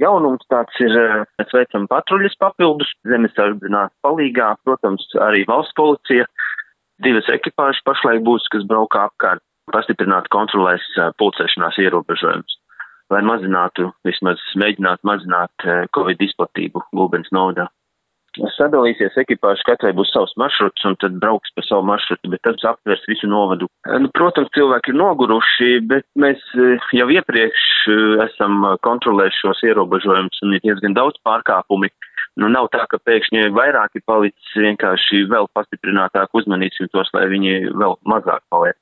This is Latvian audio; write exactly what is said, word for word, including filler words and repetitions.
jaunums tāds ir, mēs veicam patruļas papildus, zemesardzinātnes palīgā, protams, arī valsts policija, divas ekipāžas pašlaik būs, kas braukā apkārt, pastiprināti kontrolēs pulcēšanās ierobežojumus, lai mazinātu, vismaz mēģinātu mazināt Covid izplatību Gulbenes novadā. Sadalīsies ekipāžas, katrai būs savs maršruts un tad brauks pa savu maršrutu, bet tas aptvers visu novadu. Nu, protams, cilvēki ir noguruši, bet mēs jau iepriekš esam kontrolējuši šos ierobežojumus un ir diezgan daudz pārkāpumi. Nu, nav tā, ka pēkšņi vairāki palicis, vienkārši vēl pastiprinātāk uzmanīsim tos, lai viņi vēl mazāk paliek.